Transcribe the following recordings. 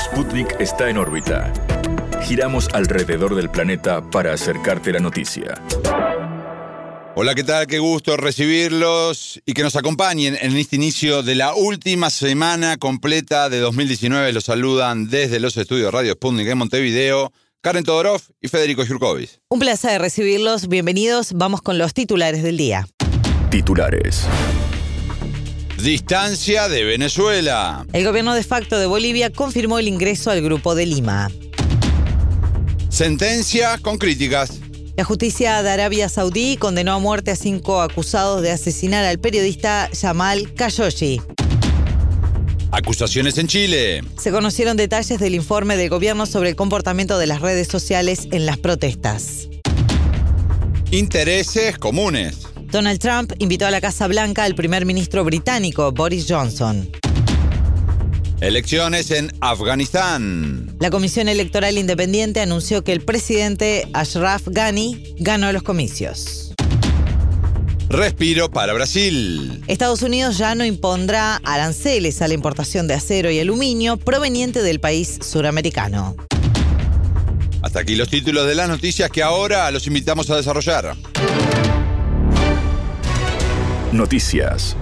Sputnik está en órbita. Giramos alrededor del planeta para acercarte la noticia. Hola, ¿qué tal? Qué gusto recibirlos y que nos acompañen en este inicio de la última semana completa de 2019. Los saludan desde los estudios Radio Sputnik en Montevideo, Karen Todorov y Federico Jurkovic. Un placer recibirlos. Bienvenidos. Vamos con los titulares del día. Titulares. Distancia de Venezuela. El gobierno de facto de Bolivia confirmó el ingreso al Grupo de Lima. Sentencia con críticas. La justicia de Arabia Saudí condenó a muerte a 5 acusados de asesinar al periodista Jamal Khashoggi. Acusaciones en Chile. Se conocieron detalles del informe del gobierno sobre el comportamiento de las redes sociales en las protestas. Intereses comunes. Donald Trump invitó a la Casa Blanca al primer ministro británico, Boris Johnson. Elecciones en Afganistán. La Comisión Electoral Independiente anunció que el presidente Ashraf Ghani ganó los comicios. Respiro para Brasil. Estados Unidos ya no impondrá aranceles a la importación de acero y aluminio proveniente del país suramericano. Hasta aquí los títulos de las noticias que ahora los invitamos a desarrollar. Noticias.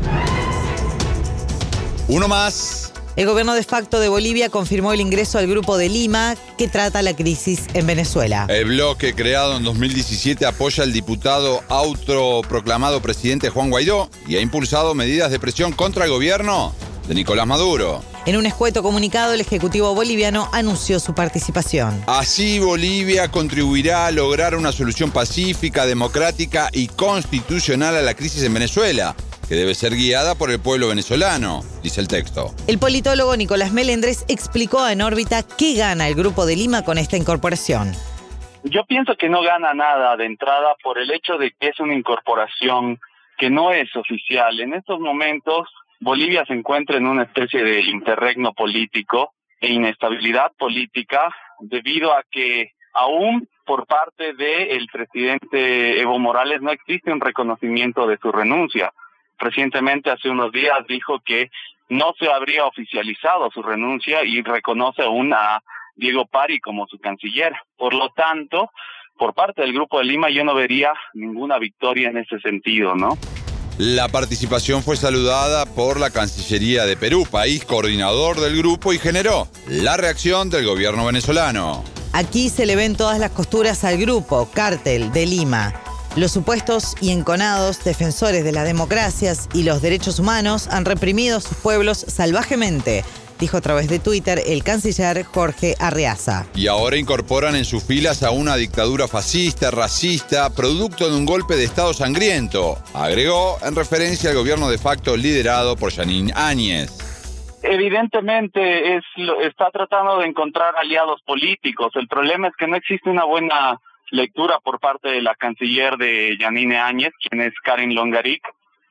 Uno más. El gobierno de facto de Bolivia confirmó el ingreso al Grupo de Lima que trata la crisis en Venezuela. El bloque creado en 2017 apoya al diputado autoproclamado presidente Juan Guaidó y ha impulsado medidas de presión contra el gobierno de Nicolás Maduro. En un escueto comunicado, el Ejecutivo boliviano anunció su participación. Así, Bolivia contribuirá a lograr una solución pacífica, democrática y constitucional a la crisis en Venezuela, que debe ser guiada por el pueblo venezolano, dice el texto. El politólogo Nicolás Melendres explicó en órbita qué gana el Grupo de Lima con esta incorporación. Yo pienso que no gana nada de entrada por el hecho de que es una incorporación que no es oficial. En estos momentos, Bolivia se encuentra en una especie de interregno político e inestabilidad política debido a que aún por parte del presidente Evo Morales no existe un reconocimiento de su renuncia. Recientemente, hace unos días, dijo que no se habría oficializado su renuncia y reconoce aún a Diego Pari como su canciller. Por lo tanto, por parte del Grupo de Lima yo no vería ninguna victoria en ese sentido, ¿no? La participación fue saludada por la Cancillería de Perú, país coordinador del grupo, y generó la reacción del gobierno venezolano. Aquí se le ven todas las costuras al grupo, Cártel de Lima. Los supuestos y enconados defensores de las democracias y los derechos humanos han reprimido a sus pueblos salvajemente, dijo a través de Twitter el canciller Jorge Arreaza. Y ahora incorporan en sus filas a una dictadura fascista, racista, producto de un golpe de Estado sangriento, agregó en referencia al gobierno de facto liderado por Jeanine Áñez. Evidentemente está tratando de encontrar aliados políticos. El problema es que no existe una buena lectura por parte de la canciller de Jeanine Áñez, quien es Karen Longaric.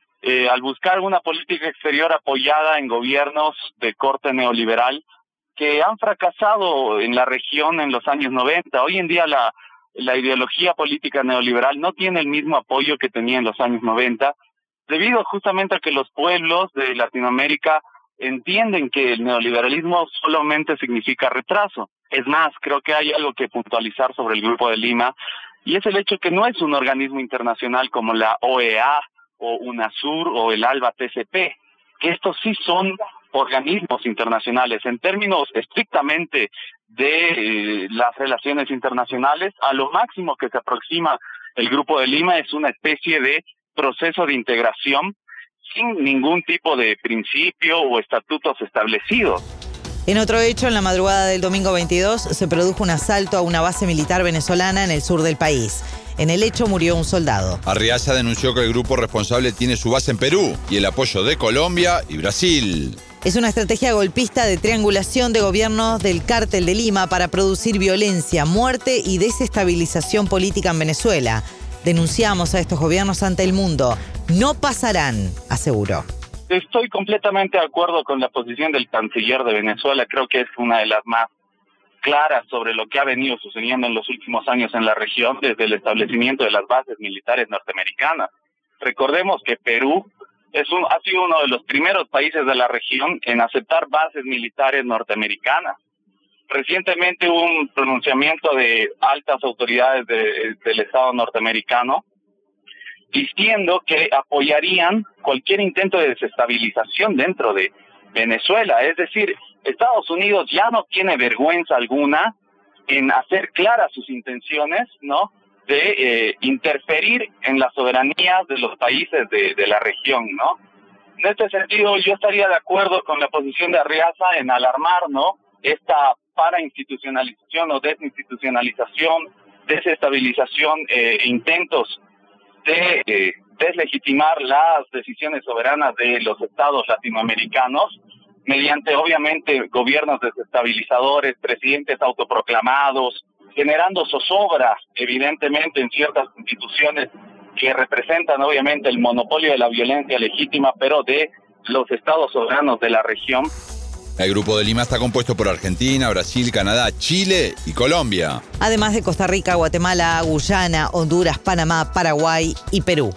Al buscar una política exterior apoyada en gobiernos de corte neoliberal que han fracasado en la región en los años 90. Hoy en día la ideología política neoliberal no tiene el mismo apoyo que tenía en los años 90, debido justamente a que los pueblos de Latinoamérica entienden que el neoliberalismo solamente significa retraso. Es más, creo que hay algo que puntualizar sobre el Grupo de Lima, y es el hecho que no es un organismo internacional como la OEA, o UNASUR o el ALBA-TCP, que estos sí son organismos internacionales. En términos estrictamente de las relaciones internacionales, a lo máximo que se aproxima el Grupo de Lima es una especie de proceso de integración sin ningún tipo de principio o estatutos establecidos. En otro hecho, en la madrugada del domingo 22, se produjo un asalto a una base militar venezolana en el sur del país. En el hecho murió un soldado. Arreaza denunció que el grupo responsable tiene su base en Perú y el apoyo de Colombia y Brasil. Es una estrategia golpista de triangulación de gobiernos del Cártel de Lima para producir violencia, muerte y desestabilización política en Venezuela. Denunciamos a estos gobiernos ante el mundo. No pasarán, aseguró. Estoy completamente de acuerdo con la posición del canciller de Venezuela. Creo que es una de las más claras sobre lo que ha venido sucediendo en los últimos años en la región desde el establecimiento de las bases militares norteamericanas. Recordemos que Perú ha sido uno de los primeros países de la región en aceptar bases militares norteamericanas. Recientemente hubo un pronunciamiento de altas autoridades del Estado norteamericano diciendo que apoyarían cualquier intento de desestabilización dentro de Venezuela. Es decir, Estados Unidos ya no tiene vergüenza alguna en hacer claras sus intenciones, ¿no?, de interferir en la soberanía de los países de la región, ¿no? En este sentido, yo estaría de acuerdo con la posición de Arriaza en alarmar, ¿no?, esta parainstitucionalización o desinstitucionalización, desestabilización, intentos de deslegitimar las decisiones soberanas de los estados latinoamericanos mediante, obviamente, gobiernos desestabilizadores, presidentes autoproclamados, generando zozobra, evidentemente, en ciertas instituciones que representan, obviamente, el monopolio de la violencia legítima, pero de los estados soberanos de la región. El Grupo de Lima está compuesto por Argentina, Brasil, Canadá, Chile y Colombia. Además de Costa Rica, Guatemala, Guyana, Honduras, Panamá, Paraguay y Perú.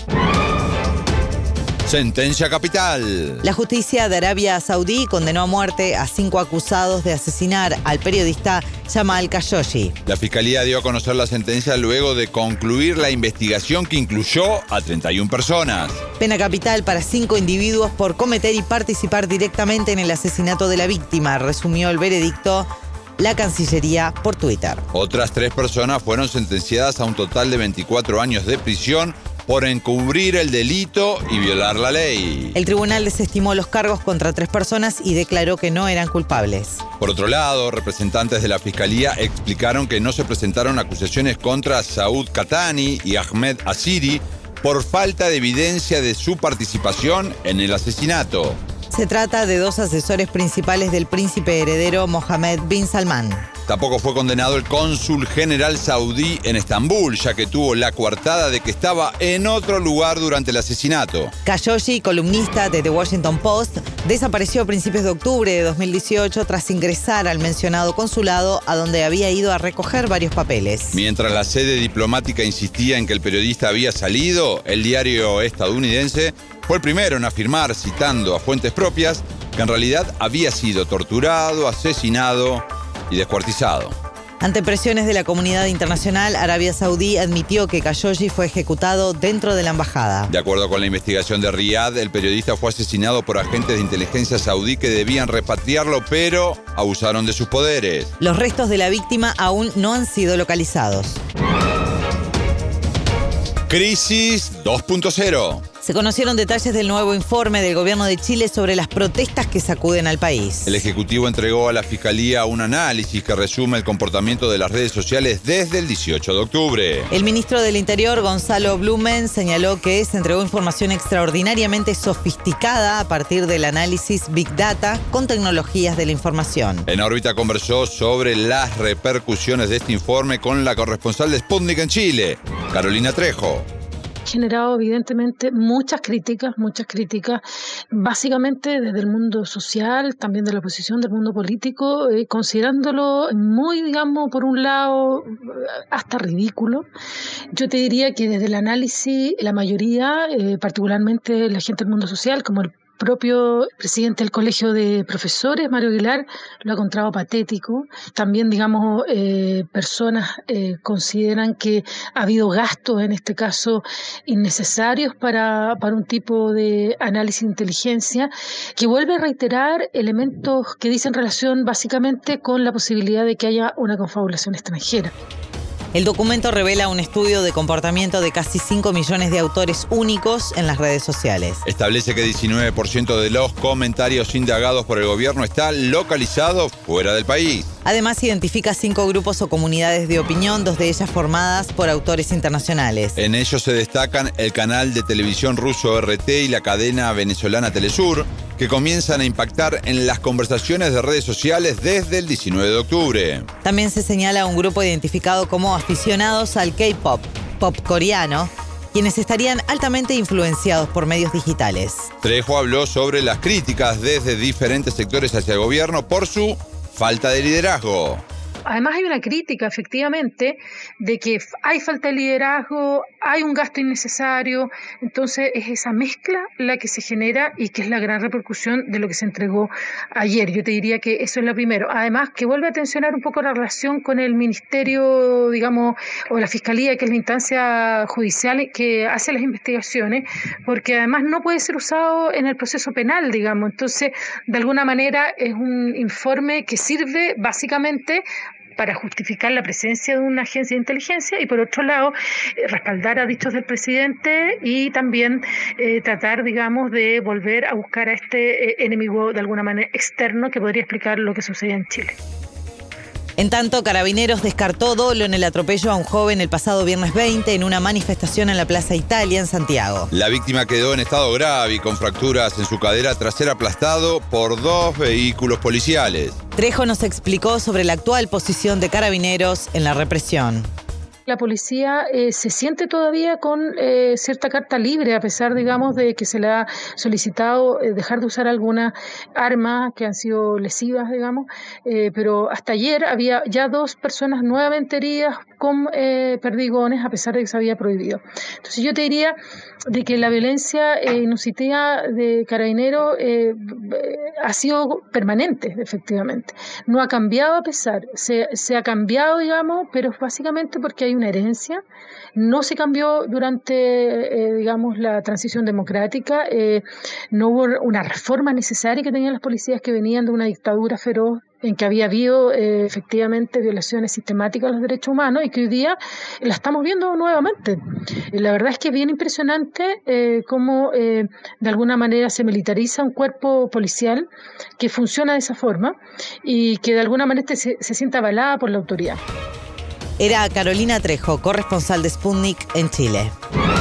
Sentencia capital. La justicia de Arabia Saudí condenó a muerte a 5 acusados de asesinar al periodista Jamal Khashoggi. La Fiscalía dio a conocer la sentencia luego de concluir la investigación que incluyó a 31 personas. Pena capital para 5 individuos por cometer y participar directamente en el asesinato de la víctima, resumió el veredicto la Cancillería por Twitter. Otras 3 personas fueron sentenciadas a un total de 24 años de prisión por encubrir el delito y violar la ley. El tribunal desestimó los cargos contra 3 personas y declaró que no eran culpables. Por otro lado, representantes de la Fiscalía explicaron que no se presentaron acusaciones contra Saud Qahtani y Ahmed Asiri por falta de evidencia de su participación en el asesinato. Se trata de 2 asesores principales del príncipe heredero Mohammed bin Salman. Tampoco fue condenado el cónsul general saudí en Estambul, ya que tuvo la coartada de que estaba en otro lugar durante el asesinato. Khashoggi, columnista de The Washington Post, desapareció a principios de octubre de 2018 tras ingresar al mencionado consulado, a donde había ido a recoger varios papeles. Mientras la sede diplomática insistía en que el periodista había salido, el diario estadounidense fue el primero en afirmar, citando a fuentes propias, que en realidad había sido torturado, asesinado y descuartizado. Ante presiones de la comunidad internacional, Arabia Saudí admitió que Khashoggi fue ejecutado dentro de la embajada. De acuerdo con la investigación de Riyadh, el periodista fue asesinado por agentes de inteligencia saudí que debían repatriarlo, pero abusaron de sus poderes. Los restos de la víctima aún no han sido localizados. Crisis 2.0. Se conocieron detalles del nuevo informe del gobierno de Chile sobre las protestas que sacuden al país. El Ejecutivo entregó a la Fiscalía un análisis que resume el comportamiento de las redes sociales desde el 18 de octubre. El ministro del Interior, Gonzalo Blumen, señaló que se entregó información extraordinariamente sofisticada a partir del análisis Big Data con tecnologías de la información. En órbita conversó sobre las repercusiones de este informe con la corresponsal de Sputnik en Chile, Carolina Trejo. Generado evidentemente muchas críticas, básicamente desde el mundo social, también de la oposición, del mundo político, considerándolo muy, digamos, por un lado, hasta ridículo. Yo te diría que desde el análisis, la mayoría, particularmente la gente del mundo social, como el propio presidente del Colegio de Profesores, Mario Aguilar, lo ha encontrado patético. También, digamos, personas consideran que ha habido gastos, en este caso, innecesarios para un tipo de análisis de inteligencia, que vuelve a reiterar elementos que dicen relación básicamente con la posibilidad de que haya una confabulación extranjera. El documento revela un estudio de comportamiento de casi 5 millones de autores únicos en las redes sociales. Establece que 19% de los comentarios indagados por el gobierno está localizado fuera del país. Además, identifica 5 grupos o comunidades de opinión, 2 de ellas formadas por autores internacionales. En ellos se destacan el canal de televisión ruso RT y la cadena venezolana Telesur, que comienzan a impactar en las conversaciones de redes sociales desde el 19 de octubre. También se señala un grupo identificado como aficionados al K-pop, pop coreano, quienes estarían altamente influenciados por medios digitales. Trejo habló sobre las críticas desde diferentes sectores hacia el gobierno por su falta de liderazgo. Además hay una crítica, efectivamente, de que hay falta de liderazgo, hay un gasto innecesario, entonces es esa mezcla la que se genera y que es la gran repercusión de lo que se entregó ayer. Yo te diría que eso es lo primero. Además, que vuelve a tensionar un poco la relación con el Ministerio, digamos, o la Fiscalía, que es la instancia judicial que hace las investigaciones, porque además no puede ser usado en el proceso penal, digamos. Entonces, de alguna manera es un informe que sirve básicamente para justificar la presencia de una agencia de inteligencia y, por otro lado, respaldar a dichos del presidente y también tratar, digamos, de volver a buscar a este enemigo de alguna manera externo que podría explicar lo que sucede en Chile. En tanto, Carabineros descartó dolo en el atropello a un joven el pasado viernes 20 en una manifestación en la Plaza Italia, en Santiago. La víctima quedó en estado grave y con fracturas en su cadera tras ser aplastado por 2 vehículos policiales. Trejo nos explicó sobre la actual posición de Carabineros en la represión. La policía se siente todavía con cierta carta libre, a pesar, digamos, de que se le ha solicitado dejar de usar algunas armas que han sido lesivas, digamos, pero hasta ayer había ya 2 personas nuevamente heridas con perdigones, a pesar de que se había prohibido. Entonces yo te diría de que la violencia inusitada de Carabineros ha sido permanente, efectivamente. No ha cambiado a pesar, se ha cambiado, digamos, pero básicamente porque hay una herencia. No se cambió durante, digamos, la transición democrática. No hubo una reforma necesaria que tenían las policías que venían de una dictadura feroz en que había habido efectivamente violaciones sistemáticas a los derechos humanos y que hoy día la estamos viendo nuevamente. La verdad es que es bien impresionante cómo de alguna manera se militariza un cuerpo policial que funciona de esa forma y que de alguna manera se siente avalada por la autoridad. Era Carolina Trejo, corresponsal de Sputnik en Chile.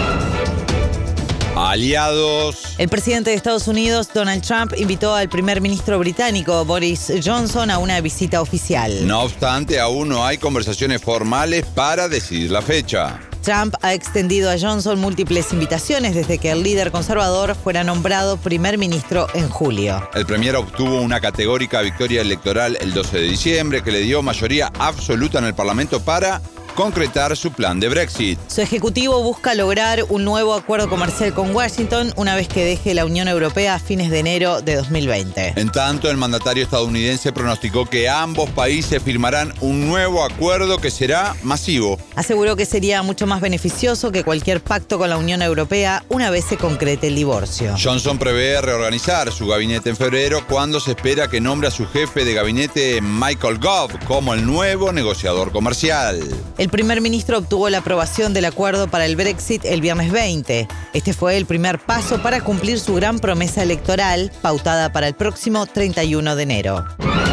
Aliados. El presidente de Estados Unidos, Donald Trump, invitó al primer ministro británico, Boris Johnson, a una visita oficial. No obstante, aún no hay conversaciones formales para decidir la fecha. Trump ha extendido a Johnson múltiples invitaciones desde que el líder conservador fuera nombrado primer ministro en julio. El premier obtuvo una categórica victoria electoral el 12 de diciembre que le dio mayoría absoluta en el Parlamento para concretar su plan de Brexit. Su ejecutivo busca lograr un nuevo acuerdo comercial con Washington una vez que deje la Unión Europea a fines de enero de 2020. En tanto, el mandatario estadounidense pronosticó que ambos países firmarán un nuevo acuerdo que será masivo. Aseguró que sería mucho más beneficioso que cualquier pacto con la Unión Europea una vez se concrete el divorcio. Johnson prevé reorganizar su gabinete en febrero, cuando se espera que nombre a su jefe de gabinete, Michael Gove, como el nuevo negociador comercial. El primer ministro obtuvo la aprobación del acuerdo para el Brexit el viernes 20. Este fue el primer paso para cumplir su gran promesa electoral, pautada para el próximo 31 de enero.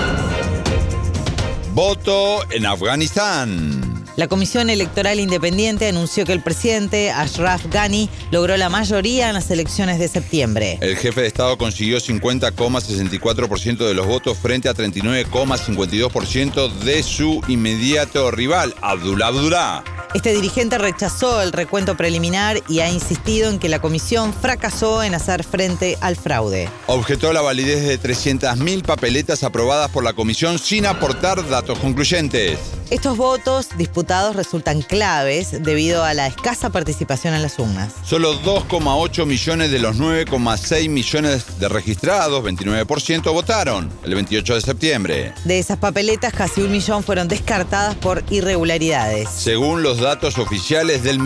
Voto en Afganistán. La Comisión Electoral Independiente anunció que el presidente Ashraf Ghani logró la mayoría en las elecciones de septiembre. El jefe de Estado consiguió 50,64% de los votos frente a 39,52% de su inmediato rival, Abdullah Abdullah. Este dirigente rechazó el recuento preliminar y ha insistido en que la comisión fracasó en hacer frente al fraude. Objetó la validez de 300.000 papeletas aprobadas por la comisión sin aportar datos concluyentes. Estos votos disputados resultan claves debido a la escasa participación en las urnas. Solo 2,8 millones de los 9,6 millones de registrados, 29%, votaron el 28 de septiembre. De esas papeletas, casi 1 millón fueron descartadas por irregularidades. Según los datos oficiales, del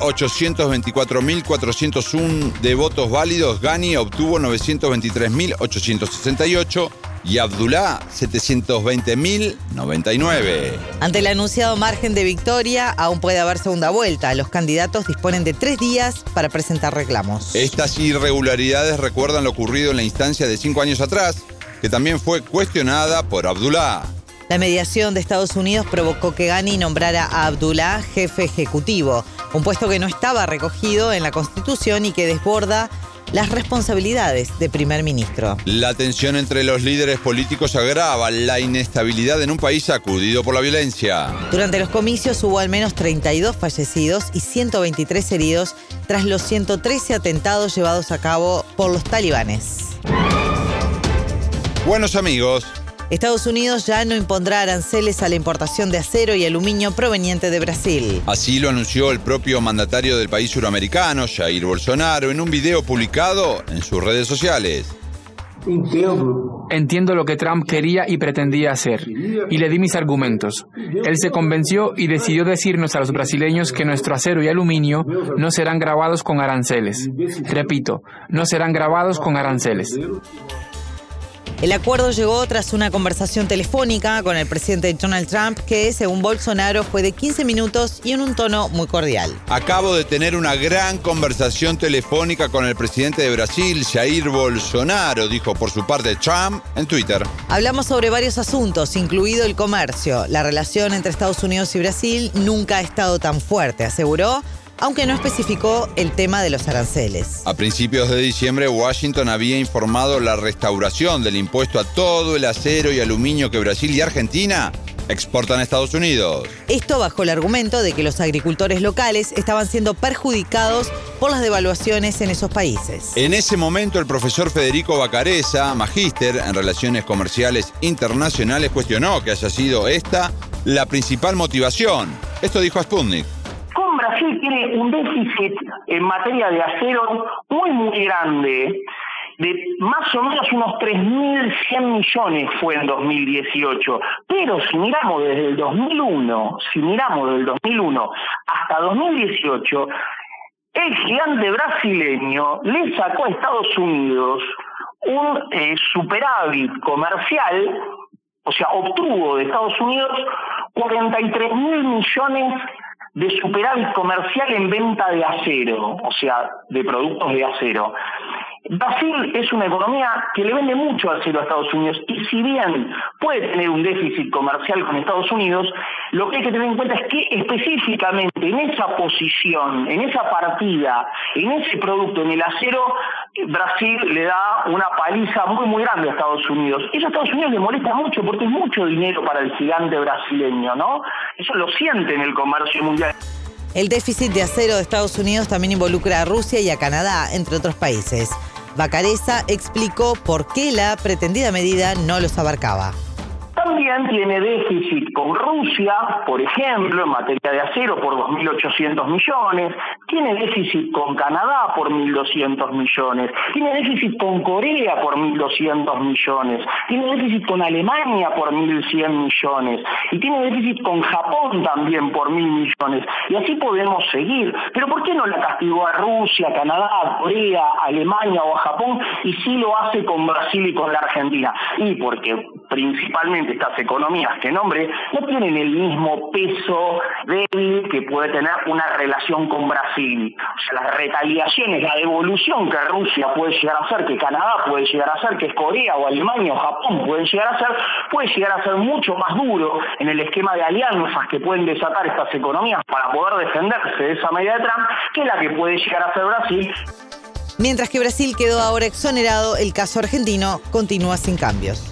1.824.401 de votos válidos, Ghani obtuvo 923.868 y Abdullah 720.099. Ante el anunciado margen de victoria, aún puede haber segunda vuelta. Los candidatos disponen de 3 días para presentar reclamos. Estas irregularidades recuerdan lo ocurrido en la instancia de 5 años atrás, que también fue cuestionada por Abdullah. La mediación de Estados Unidos provocó que Ghani nombrara a Abdullah jefe ejecutivo, un puesto que no estaba recogido en la Constitución y que desborda las responsabilidades de primer ministro. La tensión entre los líderes políticos agrava la inestabilidad en un país sacudido por la violencia. Durante los comicios hubo al menos 32 fallecidos y 123 heridos tras los 113 atentados llevados a cabo por los talibanes. Buenos amigos, Estados Unidos ya no impondrá aranceles a la importación de acero y aluminio proveniente de Brasil. Así lo anunció el propio mandatario del país suramericano, Jair Bolsonaro, en un video publicado en sus redes sociales. Entiendo lo que Trump quería y pretendía hacer, y le di mis argumentos. Él se convenció y decidió decirnos a los brasileños que nuestro acero y aluminio no serán gravados con aranceles. Repito, no serán gravados con aranceles. El acuerdo llegó tras una conversación telefónica con el presidente Donald Trump que, según Bolsonaro, fue de 15 minutos y en un tono muy cordial. Acabo de tener una gran conversación telefónica con el presidente de Brasil, Jair Bolsonaro, dijo por su parte Trump en Twitter. Hablamos sobre varios asuntos, incluido el comercio. La relación entre Estados Unidos y Brasil nunca ha estado tan fuerte, aseguró, aunque no especificó el tema de los aranceles. A principios de diciembre, Washington había informado la restauración del impuesto a todo el acero y aluminio que Brasil y Argentina exportan a Estados Unidos. Esto bajo el argumento de que los agricultores locales estaban siendo perjudicados por las devaluaciones en esos países. En ese momento, el profesor Federico Bacareza, magíster en Relaciones Comerciales Internacionales, cuestionó que haya sido esta la principal motivación. Esto dijo a Sputnik. Brasil tiene un déficit en materia de acero muy grande, de más o menos unos 3.100 millones fue en 2018. Pero si miramos desde el 2001 hasta 2018, el gigante brasileño le sacó a Estados Unidos un superávit comercial, o sea, obtuvo de Estados Unidos 43.000 millones de superávit comercial en venta de acero, o sea, de productos de acero. Brasil es una economía que le vende mucho acero a Estados Unidos y si bien puede tener un déficit comercial con Estados Unidos, lo que hay que tener en cuenta es que específicamente en esa posición, en esa partida, en ese producto, en el acero, Brasil le da una paliza muy grande a Estados Unidos. Eso a Estados Unidos le molesta mucho porque es mucho dinero para el gigante brasileño, ¿no? Eso lo siente en el comercio mundial. El déficit de acero de Estados Unidos también involucra a Rusia y a Canadá, entre otros países. Bacareza explicó por qué la pretendida medida no los abarcaba. También tiene déficit con Rusia, por ejemplo, en materia de acero por 2.800 millones. Tiene déficit con Canadá por 1.200 millones. Tiene déficit con Corea por 1.200 millones. Tiene déficit con Alemania por 1.100 millones. Y tiene déficit con Japón también por 1.000 millones. Y así podemos seguir. Pero ¿por qué no la castigó a Rusia, Canadá, Corea, Alemania o a Japón y sí lo hace con Brasil y con la Argentina? Y porque principalmente estas economías que nombré no tienen el mismo peso débil que puede tener una relación con Brasil. O sea, las retaliaciones, la devolución que Rusia puede llegar a hacer, que Canadá puede llegar a hacer, que Corea o Alemania o Japón pueden llegar a hacer, puede llegar a ser mucho más duro en el esquema de alianzas que pueden desatar estas economías para poder defenderse de esa medida de Trump, que la que puede llegar a hacer Brasil. Mientras que Brasil quedó ahora exonerado, el caso argentino continúa sin cambios.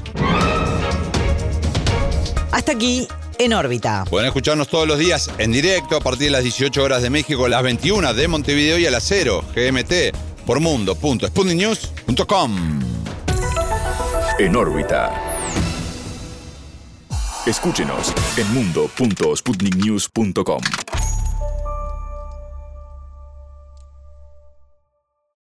Hasta aquí, En órbita. Pueden escucharnos todos los días en directo a partir de las 18 horas de México, las 21 de Montevideo y a las 0 GMT por mundo.sputniknews.com. En órbita. Escúchenos en mundo.sputniknews.com.